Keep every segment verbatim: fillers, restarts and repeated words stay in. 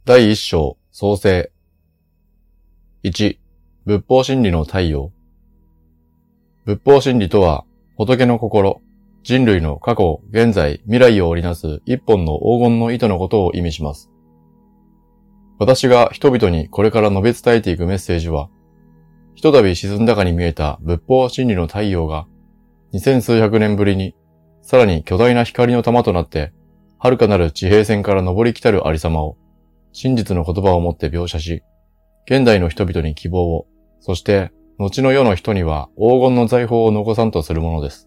だいいっ章創世。いち、仏法真理の太陽。仏法真理とは、仏の心、人類の過去、現在、未来を織りなす一本の黄金の糸のことを意味します。私が人々にこれから述べ伝えていくメッセージは、ひとたび沈んだかに見えた仏法真理の太陽が、二千数百年ぶりに、さらに巨大な光の玉となって、遥かなる地平線から昇り来たるありさまを、真実の言葉をもって描写し、現代の人々に希望を、そして、後の世の人には黄金の財宝を残さんとするものです。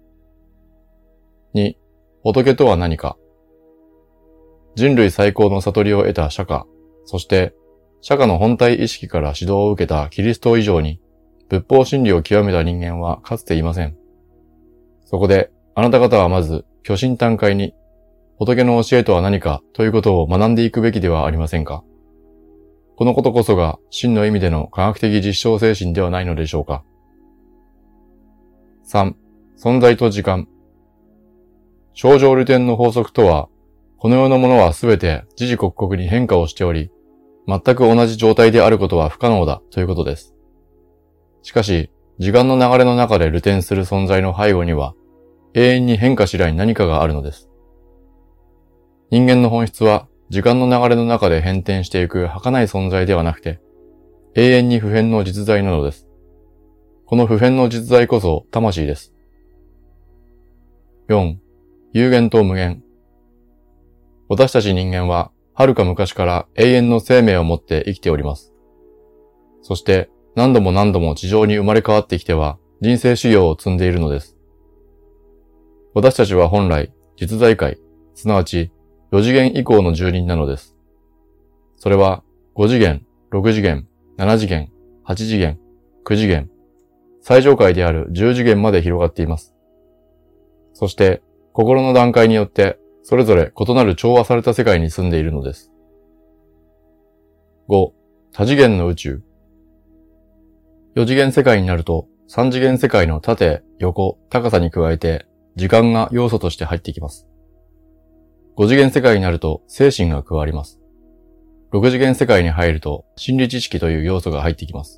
に、仏とは何か。人類最高の悟りを得た釈迦、そして、釈迦の本体意識から指導を受けたキリスト以上に、仏法真理を極めた人間はかつていません。そこで、あなた方はまず、虚心坦懐に、仏の教えとは何かということを学んでいくべきではありませんか。このことこそが真の意味での科学的実証精神ではないのでしょうか。さん、存在と時間。超常流転の法則とは、この世のものはすべて時々刻々に変化をしており、全く同じ状態であることは不可能だということです。しかし、時間の流れの中で流転する存在の背後には、永遠に変化しない何かがあるのです。人間の本質は、時間の流れの中で変転していく儚い存在ではなくて、永遠に不変の実在なのです。この不変の実在こそ魂です。よん、有限と無限。私たち人間は、遥か昔から永遠の生命を持って生きております。そして、何度も何度も地上に生まれ変わってきては、人生修行を積んでいるのです。私たちは本来、実在界、すなわち、よ次元以降の住人なのです。それは、ご次元、ろく次元、なな次元、はち次元、きゅう次元、最上界であるじゅう次元まで広がっています。そして、心の段階によって、それぞれ異なる調和された世界に住んでいるのです。ご、多次元の宇宙。よ次元世界になると、さん次元世界の縦、横、高さに加えて、時間が要素として入ってきます。ご次元世界になると精神が加わります。ろく次元世界に入ると心理知識という要素が入ってきます。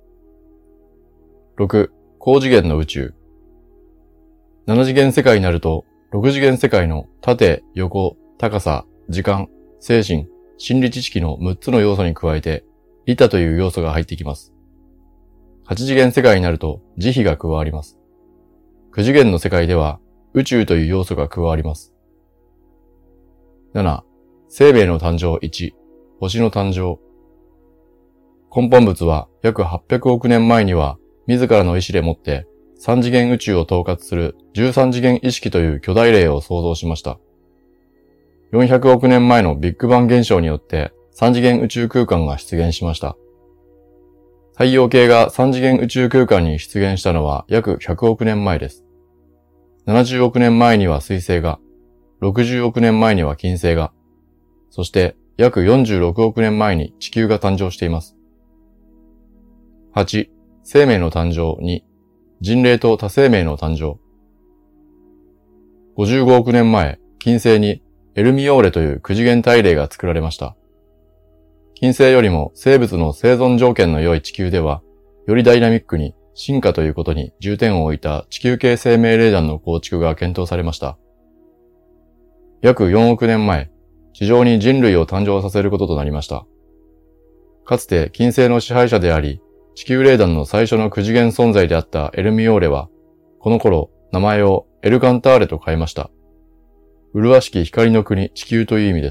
ろく、高次元の宇宙。なな次元世界になるとろく次元世界の縦、横、高さ、時間、精神、心理知識のむっつの要素に加えて利他という要素が入ってきます。はち次元世界になると慈悲が加わります。きゅう次元の世界では宇宙という要素が加わります。なな、生命の誕生いち、星の誕生。根本物は約はっぴゃくおく年前には自らの意志でもってさん次元宇宙を統括するじゅうさん次元意識という巨大霊を創造しました。よんひゃくおく年前のビッグバン現象によってさん次元宇宙空間が出現しました。太陽系がさん次元宇宙空間に出現したのは約ひゃくおく年前です。ななじゅうおく年前には水星が、ろくじゅうおく年前には金星が、そして約よんじゅうろくおく年前に地球が誕生しています。はち、生命の誕生に、人類と多生命の誕生。ごじゅうごおく年前、金星にエルミオーレというきゅう次元体霊が作られました。金星よりも生物の生存条件の良い地球では、よりダイナミックに進化ということに重点を置いた地球系生命霊団の構築が検討されました。約よんおく年前、地上に人類を誕生させることとなりました。かつて金星の支配者であり、地球霊団の最初のきゅう次元存在であったエルミオーレは、この頃名前をエルカンターレと変えました。麗しき光の国地球という意味です。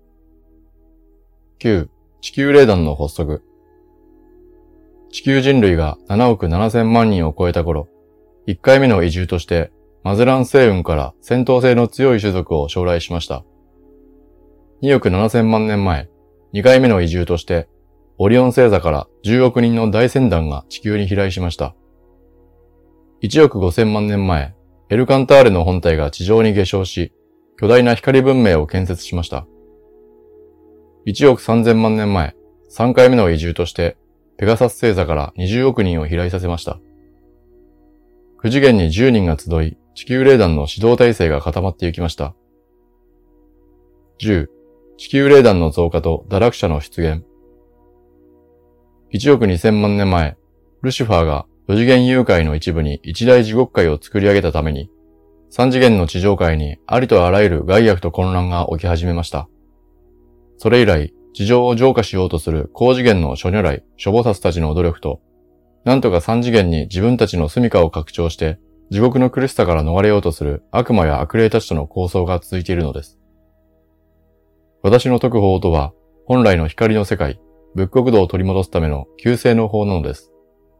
きゅう、地球霊団の発足。地球人類がななおくななせん万人を超えた頃、いっかいめの移住として、マゼラン星雲から戦闘性の強い種族を招来しました。におくななせん万年前、にかいめの移住として、オリオン星座からじゅうおく人の大船団が地球に飛来しました。いちおくごせん万年前、エルカンターレの本体が地上に下昇し、巨大な光文明を建設しました。いちおくさんぜん万年前、さんかいめの移住として、ペガサス星座からにじゅうおく人を飛来させました。きゅう次元にじゅうにんが集い、地球霊団の指導体制が固まっていきました。じゅう、 地球霊団の増加と堕落者の出現。いちおくにせんまんねんまえ、ルシファーがよ次元幽界の一部に一大地獄界を作り上げたために、さん次元の地上界にありとあらゆる害悪と混乱が起き始めました。それ以来、地上を浄化しようとする高次元の諸如来、諸菩薩たちの努力と、なんとかさん次元に自分たちの住処を拡張して、地獄の苦しさから逃れようとする悪魔や悪霊たちとの抗争が続いているのです。私の説く法とは、本来の光の世界、仏国土を取り戻すための救世の法なのです。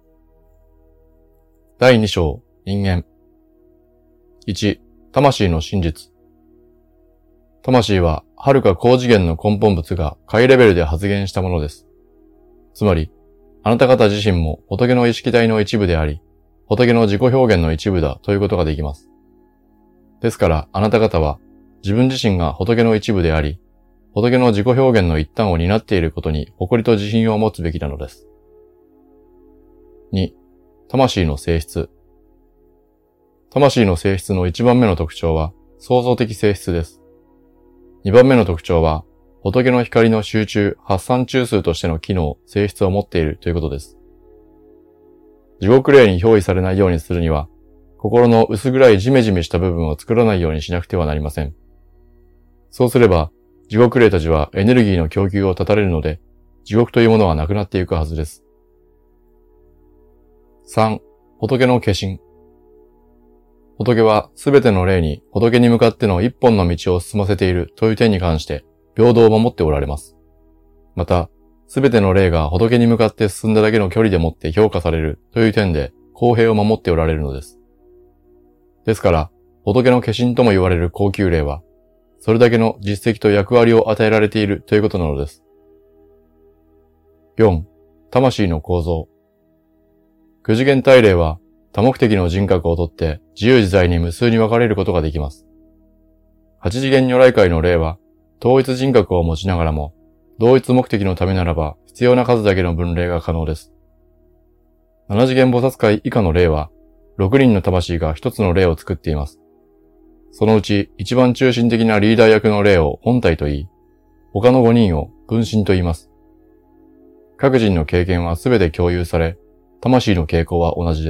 だいに章、人間。いち、魂の真実。魂は、遥か高次元の根本物が界レベルで発現したものです。つまり、あなた方自身も仏の意識体の一部であり、仏の自己表現の一部だということができます。ですから、あなた方は、自分自身が仏の一部であり、仏の自己表現の一端を担っていることに誇りと自信を持つべきなのです。に、魂の性質。魂の性質の一番目の特徴は、創造的性質です。二番目の特徴は、仏の光の集中、発散中枢としての機能、性質を持っているということです。地獄霊に憑依されないようにするには、心の薄暗いジメジメした部分を作らないようにしなくてはなりません。そうすれば、地獄霊たちはエネルギーの供給を断たれるので、地獄というものはなくなっていくはずです。さん、仏の化身。仏はすべての霊に仏に向かっての一本の道を進ませているという点に関して平等を守っておられます。また、すべての霊が仏に向かって進んだだけの距離でもって評価されるという点で公平を守っておられるのです。ですから、仏の化身とも言われる高級霊は、それだけの実績と役割を与えられているということなのです。よん、魂の構造。九次元体霊は多目的の人格をとって自由自在に無数に分かれることができます。八次元如来界の霊は統一人格を持ちながらも同一目的のためならば必要な数だけの分霊が可能です。七次元菩薩界以下の霊は六人の魂が一つの霊を作っています。そのうち一番中心的なリーダー役の霊を本体と言い、他の五人を分身と言います。各人の経験はすべて共有され、魂の傾向は同じです。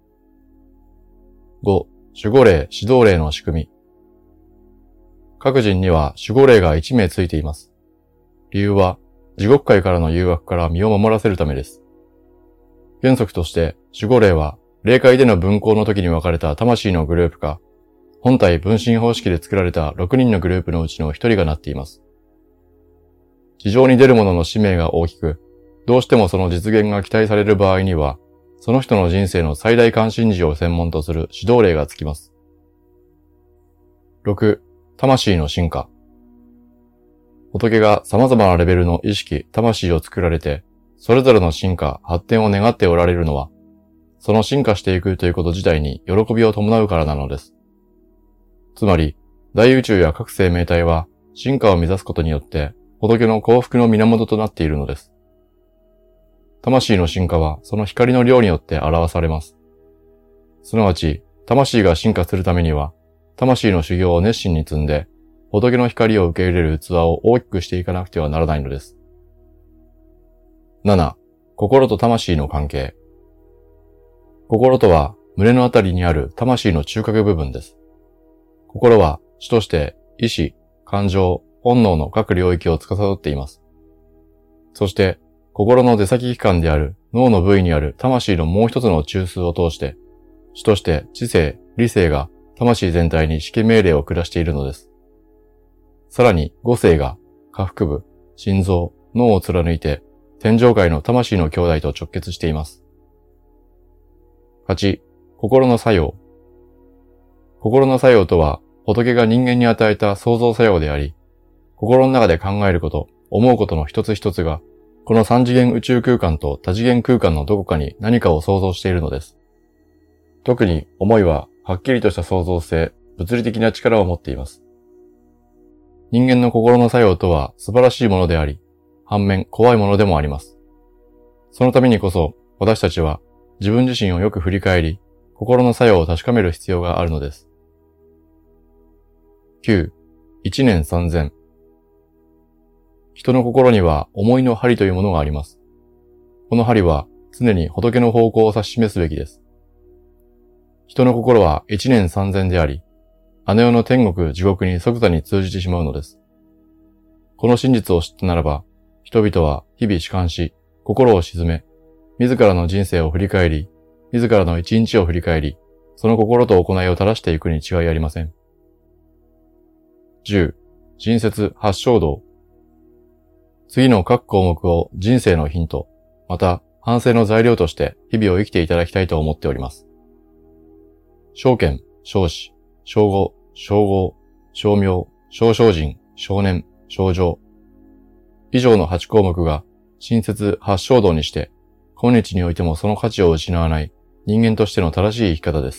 ご、守護霊、指導霊の仕組み。各人には守護霊がいち名ついています。理由は、地獄界からの誘惑から身を守らせるためです。原則として、守護霊は、霊界での分校の時に分かれた魂のグループか、本体分身方式で作られたろくにんのグループのうちのひとりがなっています。地上に出る者の使命が大きく、どうしてもその実現が期待される場合には、その人の人生の最大関心事を専門とする指導霊がつきます。ろく、魂の進化。仏が様々なレベルの意識、魂を作られて、それぞれの進化、発展を願っておられるのは、その進化していくということ自体に喜びを伴うからなのです。つまり、大宇宙や各生命体は進化を目指すことによって、仏の幸福の源となっているのです。魂の進化はその光の量によって表されます。すなわち、魂が進化するためには、魂の修行を熱心に積んで、仏の光を受け入れる器を大きくしていかなくてはならないのです。なな、心と魂の関係。心とは、胸のあたりにある魂の中核部分です。心は主として意志、感情、本能の各領域を司っています。そして、心の出先機関である脳の部位にある魂のもう一つの中枢を通して、主として知性、理性が魂全体に指揮命令を下しているのです。さらに五性が下腹部、心臓、脳を貫いて天上界の魂の兄弟と直結しています。はち、心の作用。心の作用とは仏が人間に与えた創造作用であり、心の中で考えること、思うことの一つ一つがこの三次元宇宙空間と多次元空間のどこかに何かを創造しているのです。特に思いははっきりとした創造性、物理的な力を持っています。人間の心の作用とは素晴らしいものであり、反面怖いものでもあります。そのためにこそ私たちは自分自身をよく振り返り、心の作用を確かめる必要があるのです。きゅう、一年三千。 人の心には思いの針というものがあります。この針は常に仏の方向を指し示すべきです。人の心は一年三千であり、あの世の天国地獄に即座に通じてしまうのです。この真実を知ったならば、人々は日々弛緩し、心を鎮め、自らの人生を振り返り、自らの一日を振り返り、その心と行いを正していくに違いありません。じゅう. 人説八正道。次の各項目を人生のヒント、また反省の材料として日々を生きていただきたいと思っております。正見、正子、正語、正号、正明、正精進、正念、正情。以上の八項目が親切八正道にして、今日においてもその価値を失わない人間としての正しい生き方です。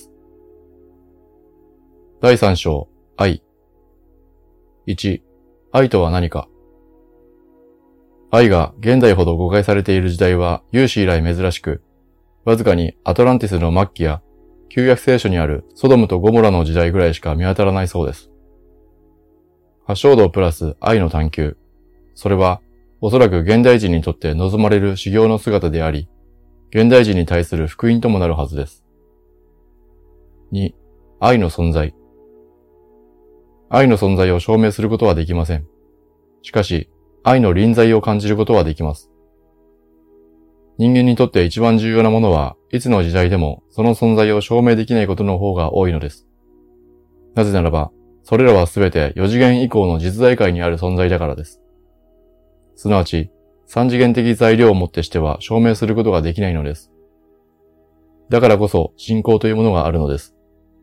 だいさん章、愛。いち、愛とは何か。愛が現代ほど誤解されている時代は有史以来珍しく、わずかにアトランティスの末期や旧約聖書にあるソドムとゴモラの時代ぐらいしか見当たらないそうです。八正道プラス愛の探求。それはおそらく現代人にとって望まれる修行の姿であり、現代人に対する福音ともなるはずです。に、愛の存在。愛の存在を証明することはできません。しかし、愛の臨在を感じることはできます。人間にとって一番重要なものは、いつの時代でもその存在を証明できないことの方が多いのです。なぜならば、それらはすべてよ次元以降の実在界にある存在だからです。すなわち、三次元的材料をもってしては証明することができないのです。だからこそ信仰というものがあるのです。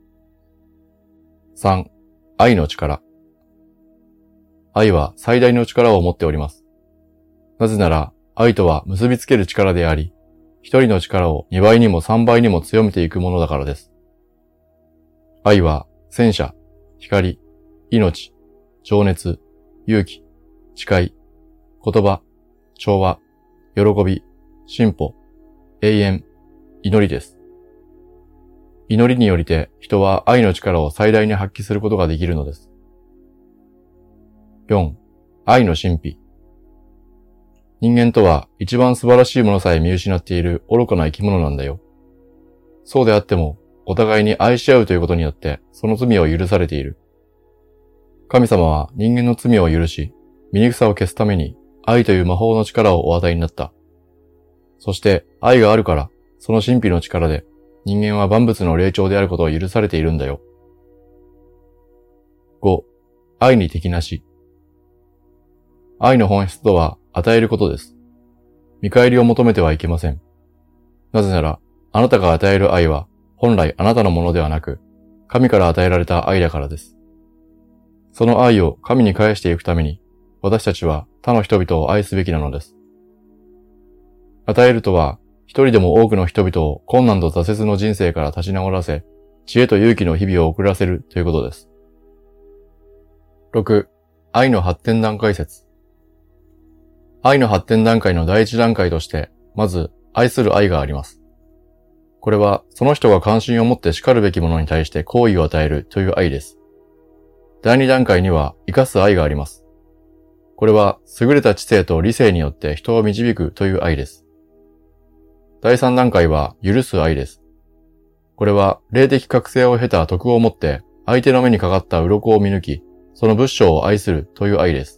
さん. 愛の力。愛は最大の力を持っております。なぜなら、愛とは結びつける力であり、一人の力を二倍にも三倍にも強めていくものだからです。愛は戦車、光、命、情熱、勇気、誓い、言葉、調和、喜び、進歩、永遠、祈りです。祈りによりて人は愛の力を最大に発揮することができるのです。よん. 愛の神秘。人間とは一番素晴らしいものさえ見失っている愚かな生き物なんだよ。そうであっても、お互いに愛し合うということによってその罪を許されている。神様は人間の罪を許し、醜さを消すために愛という魔法の力をお与えになった。そして愛があるから、その神秘の力で人間は万物の霊長であることを許されているんだよ。ご. 愛に敵なし。愛の本質とは与えることです。見返りを求めてはいけません。なぜなら、あなたが与える愛は本来あなたのものではなく、神から与えられた愛だからです。その愛を神に返していくために、私たちは他の人々を愛すべきなのです。与えるとは、一人でも多くの人々を困難と挫折の人生から立ち直らせ、知恵と勇気の日々を送らせるということです。ろく. 愛の発展段階説。愛の発展段階の第一段階として、まず、愛する愛があります。これは、その人が関心を持って叱るべきものに対して好意を与えるという愛です。第二段階には、生かす愛があります。これは、優れた知性と理性によって人を導くという愛です。第三段階は、許す愛です。これは、霊的覚醒を経た徳をもって、相手の目にかかった鱗を見抜き、その仏性を愛するという愛です。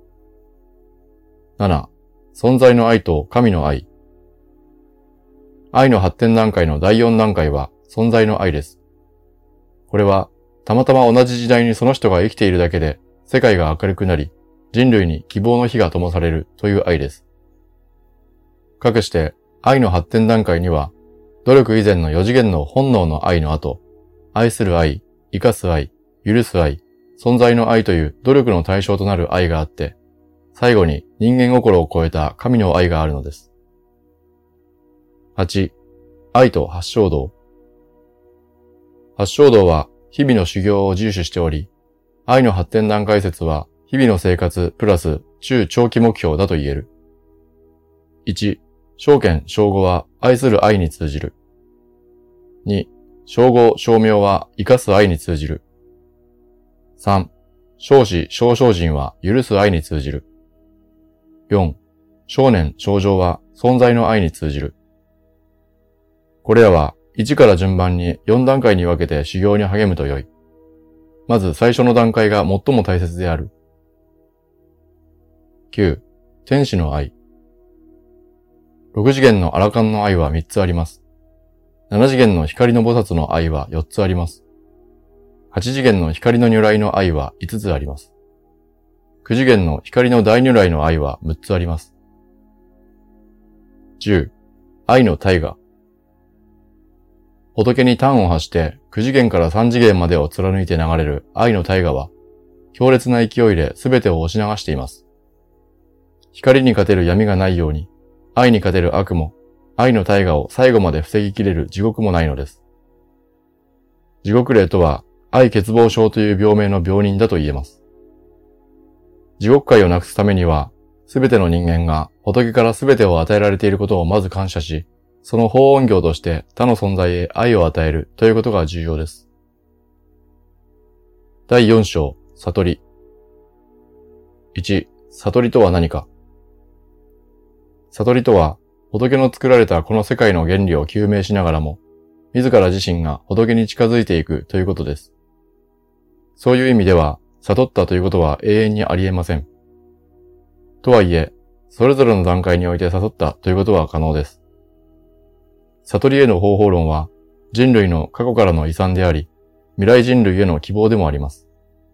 なな. 存在の愛と神の愛。愛の発展段階のだいよん段階は存在の愛です。これはたまたま同じ時代にその人が生きているだけで世界が明るくなり人類に希望の火が灯されるという愛です。かくして愛の発展段階には努力以前のよ次元の本能の愛の後、愛する愛、生かす愛、許す愛、存在の愛という努力の対象となる愛があって、最後に人間心を超えた神の愛があるのです。はち. 愛と八正道。八正道は日々の修行を重視しており、愛の発展段階説は日々の生活プラス中長期目標だと言える。いち. 正見正語は愛する愛に通じる。に. 正語正明は生かす愛に通じる。さん. 正子正精進は許す愛に通じる。 よん、少年、少女は存在の愛に通じる。これらはいちから順番によん段階に分けて修行に励むとよい。まず最初の段階が最も大切である。きゅう、天使の愛。ろく次元のアラカンの愛はみっつあります。なな次元の光の菩薩の愛はよっつあります。はち次元の光の如来の愛はいつつあります。きゅう次元の光の大如来の愛はむっつあります。じゅう、愛の大河。仏に端を発してきゅう次元からさん次元までを貫いて流れる愛の大河は、強烈な勢いで全てを押し流しています。光に勝てる闇がないように、愛に勝てる悪も、愛の大河を最後まで防ぎきれる地獄もないのです。地獄霊とは、愛欠乏症という病名の病人だと言えます。地獄界をなくすためには、すべての人間が仏からすべてを与えられていることをまず感謝し、その報恩業として他の存在へ愛を与えるということが重要です。だいよん章、悟り。いち、悟りとは何か。悟りとは、仏の作られたこの世界の原理を究明しながらも、自ら自身が仏に近づいていくということです。そういう意味では、悟ったということは永遠にあり得ません。とはいえ、それぞれの段階において悟ったということは可能です。悟りへの方法論は、人類の過去からの遺産であり、未来人類への希望でもあります。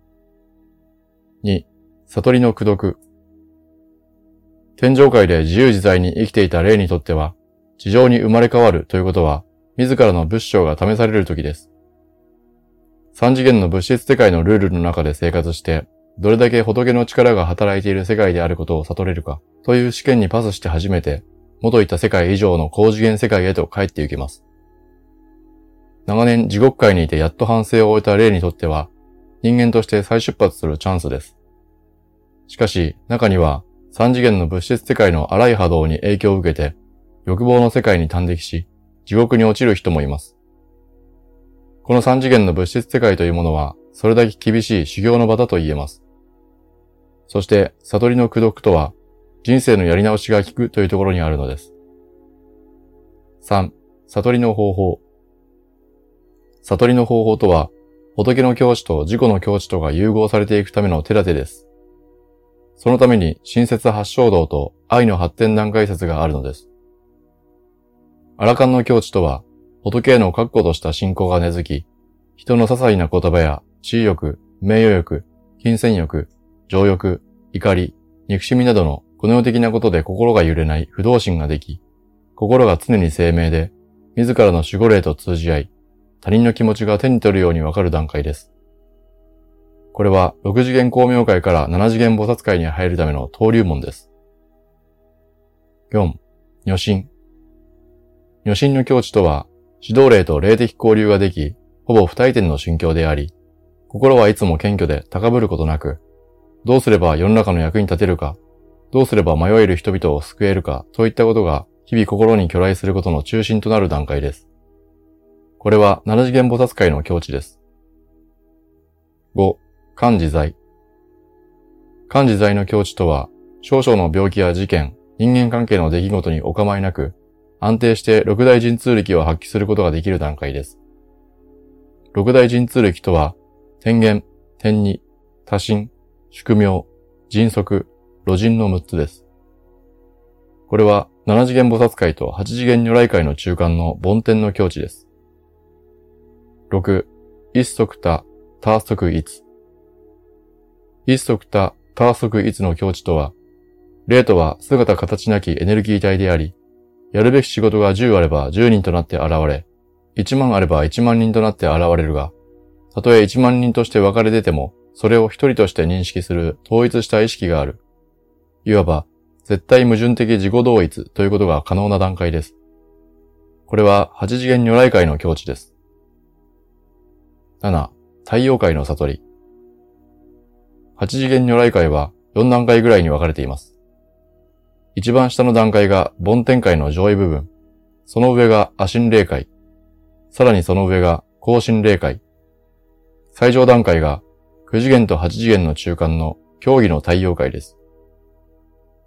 に、悟りの功徳。天上界で自由自在に生きていた霊にとっては、地上に生まれ変わるということは、自らの仏性が試される時です。三次元の物質世界のルールの中で生活して、どれだけ仏の力が働いている世界であることを悟れるか、という試験にパスして初めて、元いた世界以上の高次元世界へと帰って行けます。長年地獄界にいてやっと反省を終えた霊にとっては、人間として再出発するチャンスです。しかし、中には、三次元の物質世界の荒い波動に影響を受けて、欲望の世界に端的し、地獄に落ちる人もいます。この三次元の物質世界というものは、それだけ厳しい修行の場だと言えます。そして、悟りの功徳とは、人生のやり直しが効くというところにあるのです。さん、悟りの方法。悟りの方法とは、仏の境地と自己の境地とが融合されていくための手立てです。そのために、親切八正道と愛の発展段階説があるのです。アラカンの境地とは、仏への確固とした信仰が根付き、人の些細な言葉や地位欲、名誉欲、金銭欲、情欲、怒り、憎しみなどのこの世的なことで心が揺れない不動心ができ、心が常に清明で、自らの守護霊と通じ合い、他人の気持ちが手に取るようにわかる段階です。これはろく次元光明界からなな次元菩薩界に入るための登竜門です。よん、如心。如心の境地とは、指導霊と霊的交流ができ、ほぼ不退転の心境であり、心はいつも謙虚で高ぶることなく、どうすれば世の中の役に立てるか、どうすれば迷える人々を救えるかといったことが日々心に去来することの中心となる段階です。これはなな次元菩薩界の境地です。ご、観自在。観自在の境地とは、少々の病気や事件、人間関係の出来事にお構いなく、安定して六大神通力を発揮することができる段階です。六大神通力とは、天元、天二、多神、宿命、迅速、路人のむっつです。これはなな次元菩薩界とはち次元如来界の中間の梵天の境地です。ろく、一足多、多足一。一足多、多足一の境地とは、霊とは姿形なきエネルギー体であり、やるべき仕事がじゅうあればじゅうにんとなって現れ、いちまんあればいちまんにんとなって現れるが、たとえいちまんにんとして分かれ出ても、それを一人として認識する統一した意識がある。いわば、絶対矛盾的自己同一ということが可能な段階です。これははち次元如来界の境地です。なな、太陽界の悟り。はち次元如来界はよん段階ぐらいに分かれています。一番下の段階が梵天界の上位部分、その上が阿神霊界、さらにその上が高神霊界、最上段階がきゅう次元とはち次元の中間の競技の太陽界です。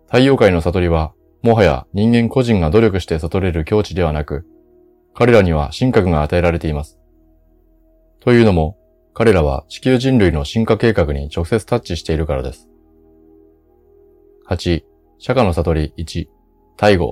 太陽界の悟りは、もはや人間個人が努力して悟れる境地ではなく、彼らには神格が与えられています。というのも、彼らは地球人類の進化計画に直接タッチしているからです。はち、釈迦の悟りいち、大悟。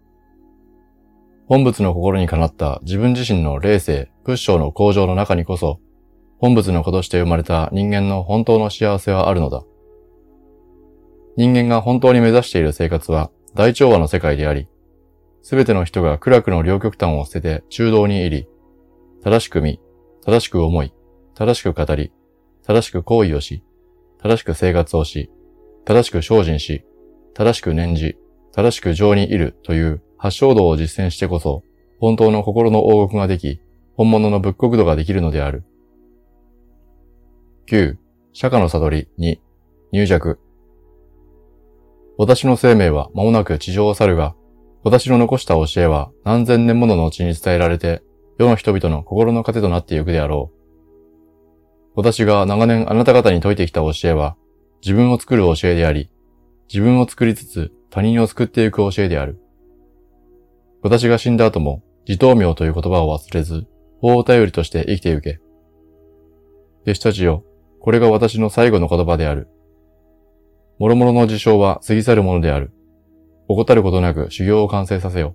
本仏の心にかなった自分自身の霊性、仏性の向上の中にこそ、本仏の子として生まれた人間の本当の幸せはあるのだ。人間が本当に目指している生活は大調和の世界であり、すべての人が苦楽の両極端を捨てて中道に入り、正しく見、正しく思い、正しく語り、正しく行為をし、正しく生活をし、正しく精進し、正しく念じ、正しく情にいるという八正道を実践してこそ、本当の心の応国ができ、本物の仏国土ができるのである。きゅう、釈迦の悟りに、入寂。私の生命は間もなく地上を去るが、私の残した教えは何千年もの後に伝えられて、世の人々の心の糧となっていくであろう。私が長年あなた方に説いてきた教えは、自分を作る教えであり、自分を作りつつ他人を救っていく教えである。私が死んだ後も、自灯明という言葉を忘れず、法を頼りとして生きてゆけ。弟子たちよ、これが私の最後の言葉である。諸々の事象は過ぎ去るものである。怠ることなく修行を完成させよ。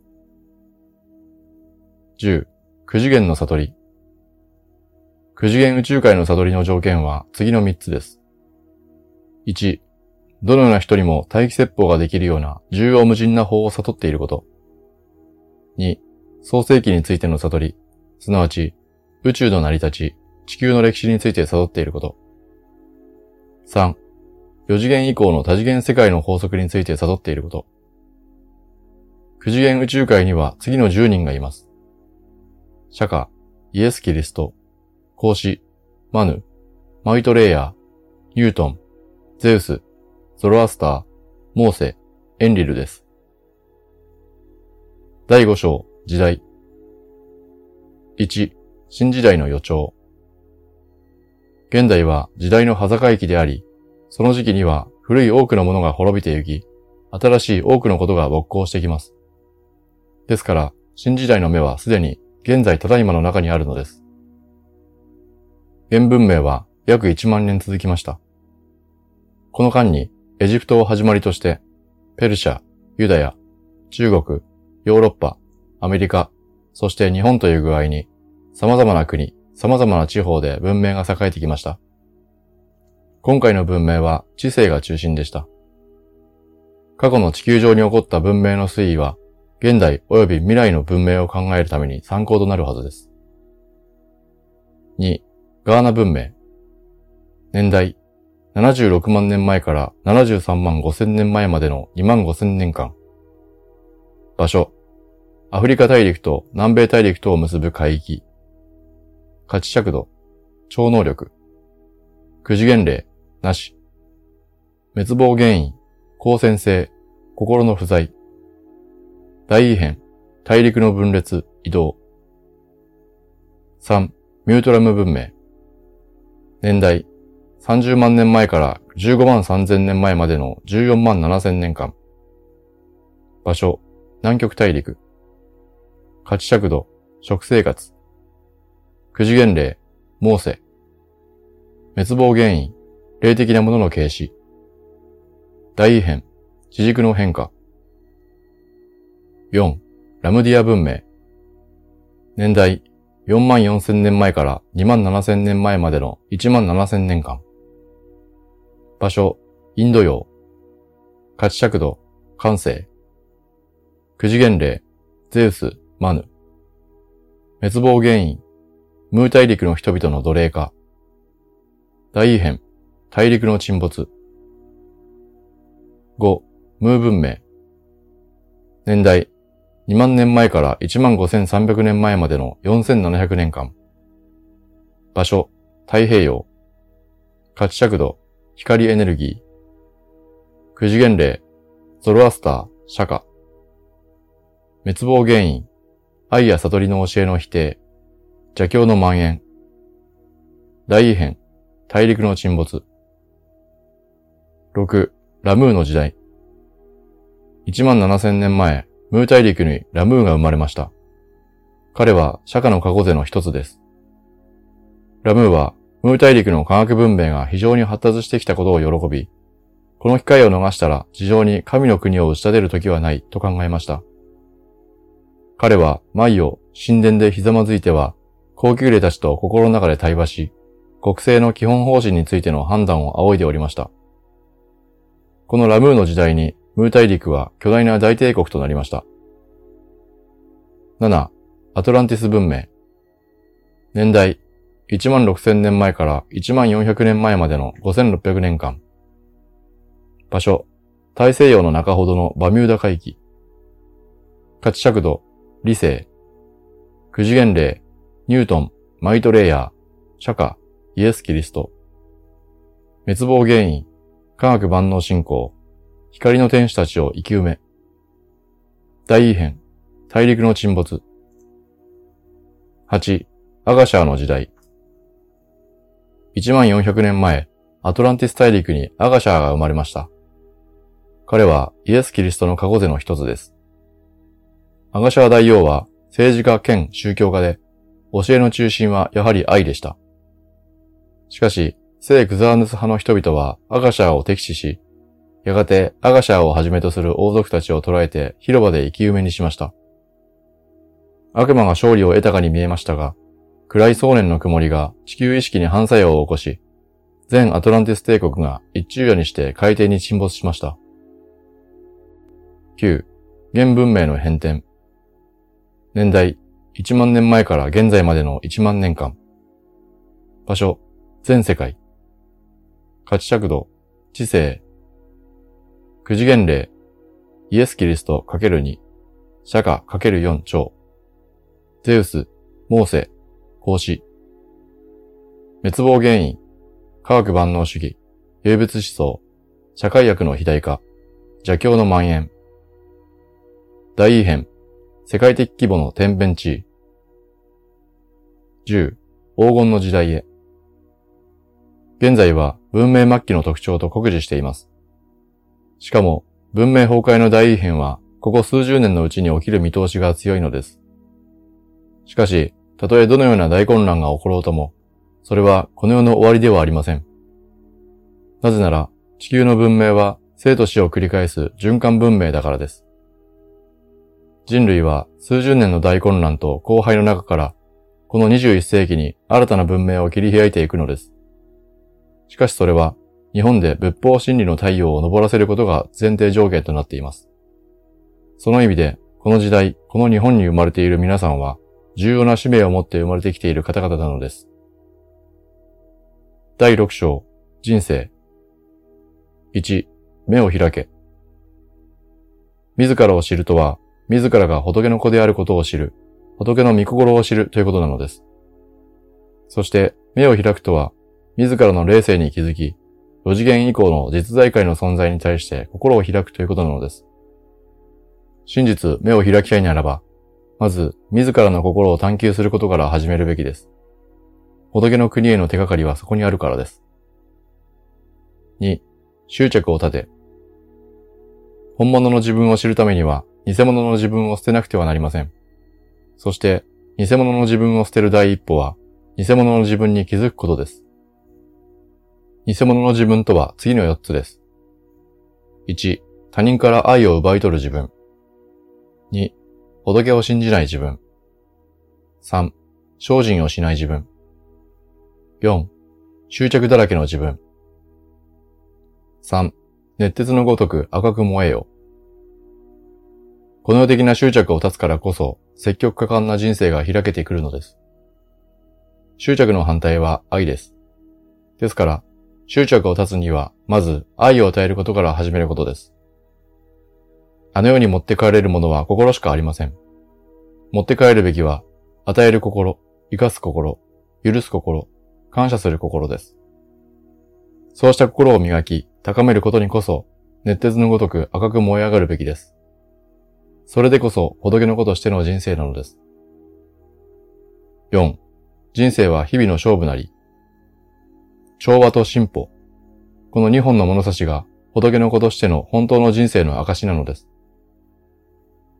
じゅう、九次元の悟り。九次元宇宙界の悟りの条件は次の三つです。いち、どのような人にも待機説法ができるような縦横無尽な法を悟っていること。に、創世記についての悟り、すなわち宇宙の成り立ち、地球の歴史について悟っていること。さん、四次元以降の多次元世界の法則について悟っていること。九次元宇宙界には次のじゅうにんがいます。釈迦、イエス・キリスト、孔子、マヌ、マイトレイヤー、ニュートン、ゼウス、ゾロアスター、モーセ、エンリルです。だいご章、時代。いち、新時代の予兆。現代は時代の端境期であり、その時期には古い多くのものが滅びてゆき、新しい多くのことが勃興してきます。ですから、新時代の芽はすでに現在ただいまの中にあるのです。現文明は約いちまんねん続きました。この間にエジプトを始まりとして、ペルシャ、ユダヤ、中国、ヨーロッパ、アメリカ、そして日本という具合に、様々な国、様々な地方で文明が栄えてきました。今回の文明は知性が中心でした。過去の地球上に起こった文明の推移は、現代及び未来の文明を考えるために参考となるはずです。に、ガーナ文明。年代、ななじゅうろくまんねんまえからななじゅうさんまんごせんねんまえまでのにまんごせんねんかん。場所、アフリカ大陸と南米大陸とを結ぶ海域。価値尺度、超能力。九次元霊、なし。滅亡原因、光線性、心の不在。大異変、大陸の分裂、移動。さん、ミュートラム文明。年代、さんじゅうまんねんまえからじゅうごまんさんぜんねんまえまでのじゅうよんまんななせんねんかん。場所、南極大陸。価値尺度、食生活。九次元霊、モーセ。滅亡原因、霊的なものの形式。大異変、地軸の変化。よん、ラムディア文明。年代、よんまんよんせんねんまえからにまんななせんねんまえまでのいちまんななせんねんかん。場所、インド洋。価値尺度、感性。九次元霊、ゼウス、マヌ。滅亡原因、ムー大陸の人々の奴隷化。大異変、大陸の沈没。ご、ムー文明。年代、にまんねんまえからいちまんごせんさんびゃくねんまえまでのよんせんななひゃくねんかん。場所、太平洋。価値尺度、光エネルギー。九次元霊、ゾロアスター、釈迦。滅亡原因、愛や悟りの教えの否定。邪教の蔓延。大異変、大陸の沈没。ろく、ラムーの時代。 いちまんななせんねんまえ、ムー大陸にラムーが生まれました。彼は釈迦の過去勢の一つです。ラムーは、ムー大陸の科学文明が非常に発達してきたことを喜び、この機会を逃したら地上に神の国を打ち立てる時はないと考えました。彼は毎夜神殿でひざまずいては、高級霊たちと心の中で対話し、国政の基本方針についての判断を仰いでおりました。このラムーの時代にムー大陸は巨大な大帝国となりました。なな. アトランティス文明。年代いちまんろくせんねんまえからいちまんよんひゃくねんまえまでのごせんろっぴゃくねんかん。場所、大西洋の中ほどのバミューダ海域。価値尺度、理性。九次元霊、ニュートン、マイトレイヤー、釈迦、イエス・キリスト。滅亡原因、科学万能信仰、光の天使たちを生き埋め。大異変、大陸の沈没。はち. アガシャーの時代。いちまんよんひゃくねんまえ、アトランティス大陸にアガシャーが生まれました。彼はイエス・キリストの過去勢の一つです。アガシャー大王は政治家兼宗教家で、教えの中心はやはり愛でした。しかし、聖クザーヌス派の人々はアガシャーを敵視し、やがてアガシャーをはじめとする王族たちを捕らえて広場で生き埋めにしました。悪魔が勝利を得たかに見えましたが、暗い想念の曇りが地球意識に反作用を起こし、全アトランティス帝国が一昼夜にして海底に沈没しました。きゅう. 現文明の変転。年代いちまんねんまえから現在までのいちまんねんかん。場所、全世界。価値尺度、知性。九次元霊、イエス・キリスト ×に、釈迦 ×よん 超。ゼウス、モーセ、孔子。滅亡原因、科学万能主義、唯物思想、社会悪の肥大化、邪教の蔓延。大異変、世界的規模の天変地異。じゅう. 黄金の時代へ。現在は文明末期の特徴と酷似しています。しかも、文明崩壊の大異変は、ここ数十年のうちに起きる見通しが強いのです。しかし、たとえどのような大混乱が起ころうとも、それはこの世の終わりではありません。なぜなら、地球の文明は生と死を繰り返す循環文明だからです。人類は数十年の大混乱と荒廃の中から、このにじゅういっせいきに新たな文明を切り開いていくのです。しかしそれは、日本で仏法真理の太陽を昇らせることが前提条件となっています。その意味で、この時代、この日本に生まれている皆さんは、重要な使命を持って生まれてきている方々なのです。だいろく章、人生。いち. 目を開け。自らを知るとは、自らが仏の子であることを知る、仏の御心を知るということなのです。そして、目を開くとは、自らの霊性に気づき、四次元以降の実在界の存在に対して心を開くということなのです。真実、目を開きたいならば、まず、自らの心を探求することから始めるべきです。仏の国への手がかりはそこにあるからです。に. 執着を立て。本物の自分を知るためには、偽物の自分を捨てなくてはなりません。そして、偽物の自分を捨てる第一歩は、偽物の自分に気づくことです。偽物の自分とは次のよっつです。いち. 他人から愛を奪い取る自分。に. 仏を信じない自分。さん. 精進をしない自分。よん. 執着だらけの自分。さん. 熱鉄のごとく赤く燃えよ。この世的な執着を断つからこそ、積極果敢な人生が開けてくるのです。執着の反対は愛です。ですから、執着を断つには、まず愛を与えることから始めることです。あの世に持って帰れるものは心しかありません。持って帰るべきは、与える心、生かす心、許す心、感謝する心です。そうした心を磨き、高めることにこそ、熱鉄のごとく赤く燃え上がるべきです。それでこそ仏の子としての人生なのです。よん. 人生は日々の勝負なり。調和と進歩。このにほんの物差しが仏の子としての本当の人生の証なのです。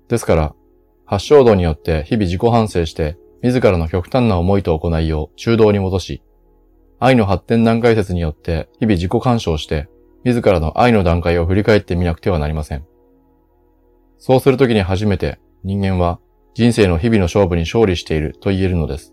ですから、八正道によって日々自己反省して、自らの極端な思いと行いを中道に戻し、愛の発展段階説によって日々自己干渉して、自らの愛の段階を振り返ってみなくてはなりません。そうするときに初めて人間は人生の日々の勝負に勝利していると言えるのです。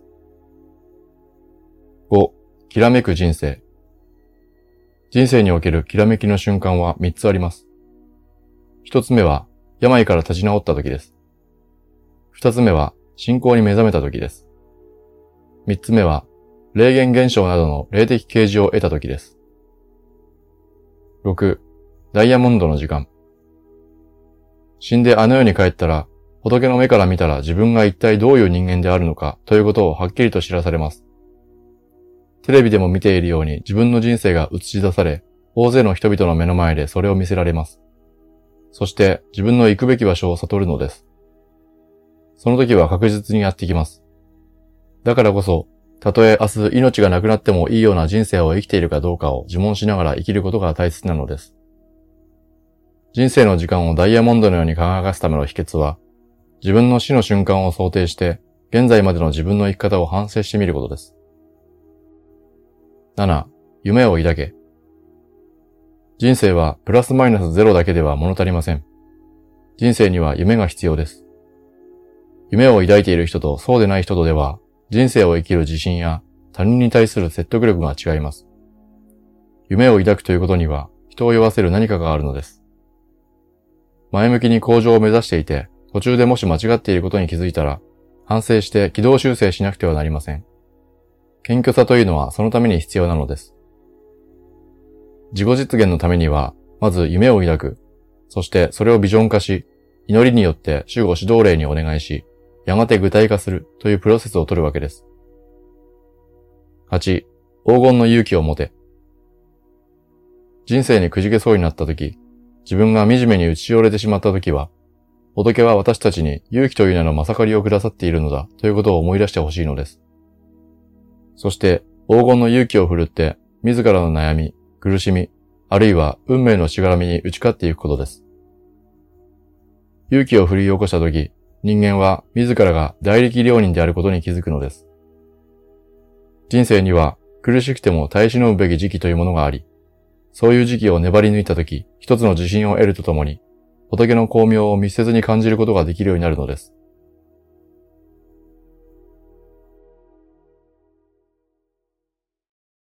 ご、きらめく人生。人生におけるきらめきの瞬間は三つあります。一つ目は病から立ち直ったときです。二つ目は信仰に目覚めたときです。三つ目は霊言現象などの霊的啓示を得たときです。ろく、ダイヤモンドの時間。死んであの世に帰ったら、仏の目から見たら自分が一体どういう人間であるのかということをはっきりと知らされます。テレビでも見ているように自分の人生が映し出され、大勢の人々の目の前でそれを見せられます。そして自分の行くべき場所を悟るのです。その時は確実にやってきます。だからこそ、たとえ明日命がなくなってもいいような人生を生きているかどうかを自問しながら生きることが大切なのです。人生の時間をダイヤモンドのように輝かすための秘訣は、自分の死の瞬間を想定して、現在までの自分の生き方を反省してみることです。なな、夢を抱け。人生はプラスマイナスゼロだけでは物足りません。人生には夢が必要です。夢を抱いている人とそうでない人とでは、人生を生きる自信や他人に対する説得力が違います。夢を抱くということには、人を酔わせる何かがあるのです。前向きに向上を目指していて、途中でもし間違っていることに気づいたら、反省して軌道修正しなくてはなりません。謙虚さというのはそのために必要なのです。自己実現のためには、まず夢を抱く。そしてそれをビジョン化し、祈りによって守護指導霊にお願いし、やがて具体化するというプロセスを取るわけです。はち、黄金の勇気を持て。人生にくじけそうになったとき、自分が惨めに打ち折れてしまったときは、仏は私たちに勇気という名のまさかりをくださっているのだということを思い出してほしいのです。そして黄金の勇気を振るって自らの悩み、苦しみ、あるいは運命のしがらみに打ち勝っていくことです。勇気を振り起こしたとき、人間は自らが大力量人であることに気づくのです。人生には苦しくても耐え忍ぶべき時期というものがあり、そういう時期を粘り抜いたとき、一つの自信を得るとともに、仏の光明を密接に感じることができるようになるのです。